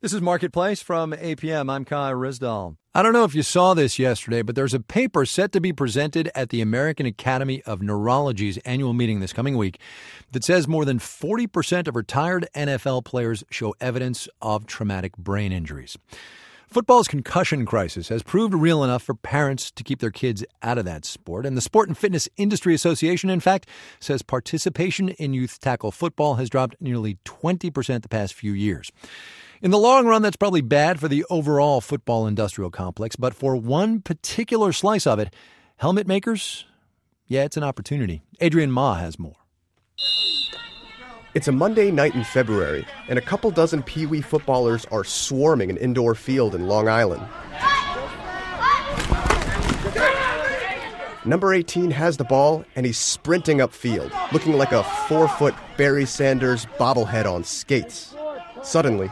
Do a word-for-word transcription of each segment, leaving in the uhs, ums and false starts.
This is Marketplace from A P M. I'm Kai Rizdal. I don't know if you saw this yesterday, but there's a paper set to be presented at the American Academy of Neurology's annual meeting this coming week that says more than forty percent of retired N F L players show evidence of traumatic brain injuries. Football's concussion crisis has proved real enough for parents to keep their kids out of that sport. And the Sport and Fitness Industry Association, in fact, says participation in youth tackle football has dropped nearly twenty percent the past few years. In the long run, that's probably bad for the overall football industrial complex. But for one particular slice of it, helmet makers, yeah, it's an opportunity. Adrian Ma has more. It's a Monday night in February, and a couple dozen Pee Wee footballers are swarming an indoor field in Long Island. Number eighteen has the ball, and he's sprinting upfield, looking like a four-foot Barry Sanders bobblehead on skates. Suddenly,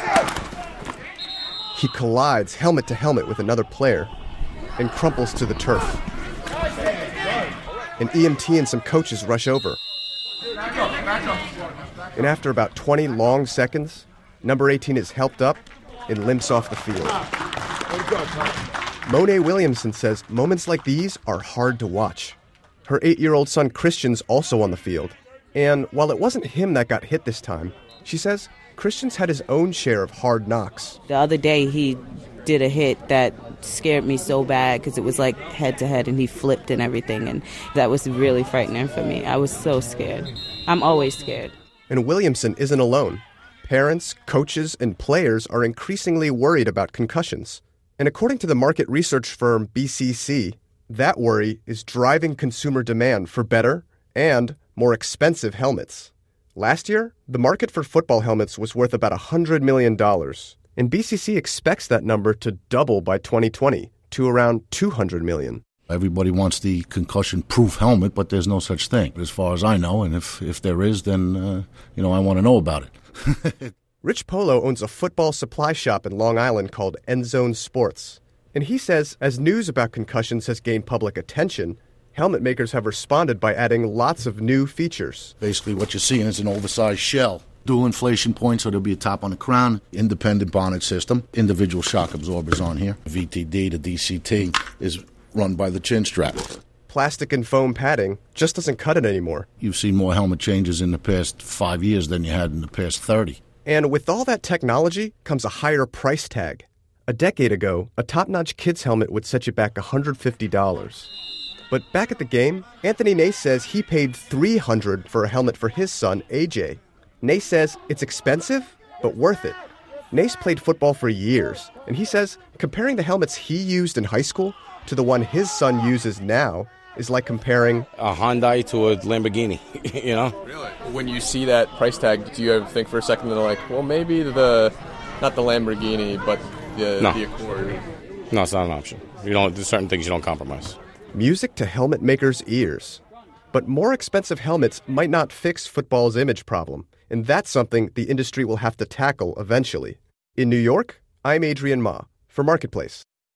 he collides helmet to helmet with another player and crumples to the turf. An E M T and some coaches rush over. And after about twenty long seconds, number eighteen is helped up and limps off the field. Monet Williamson says moments like these are hard to watch. Her eight-year-old son Christian's also on the field. And while it wasn't him that got hit this time, she says Christian's had his own share of hard knocks. The other day he did a hit that scared me so bad because it was like head-to-head and he flipped and everything, and that was really frightening for me. I was so scared. I'm always scared. And Williamson isn't alone. Parents, coaches, and players are increasingly worried about concussions. And according to the market research firm B C C, that worry is driving consumer demand for better and more expensive helmets. Last year, the market for football helmets was worth about one hundred million dollars, and B C C expects that number to double by twenty twenty to around two hundred million dollars. Everybody wants the concussion-proof helmet, but there's no such thing, as far as I know, and if, if there is, then, uh, you know, I want to know about it. Rich Polo owns a football supply shop in Long Island called End Zone Sports, and he says as news about concussions has gained public attention, helmet makers have responded by adding lots of new features. Basically, what you're seeing is an oversized shell. Dual inflation points, so there'll be a top on the crown, independent bonnet system, individual shock absorbers on here. V T D to D C T is run by the chin strap. Plastic and foam padding just doesn't cut it anymore. You've seen more helmet changes in the past five years than you had in the past thirty. And with all that technology comes a higher price tag. A decade ago, a top-notch kid's helmet would set you back one hundred fifty dollars. But back at the game, Anthony Nace says he paid three hundred dollars for a helmet for his son, A J. Nace says it's expensive, but worth it. Nace played football for years, and he says comparing the helmets he used in high school to the one his son uses now is like comparing a Hyundai to a Lamborghini, you know? Really? When you see that price tag, do you ever think for a second that like, well, maybe the, not the Lamborghini, but the, no. the Accord? No, it's not an option. You don't, there's certain things you don't compromise. Music to helmet makers' ears. But more expensive helmets might not fix football's image problem, and that's something the industry will have to tackle eventually. In New York, I'm Adrian Ma for Marketplace.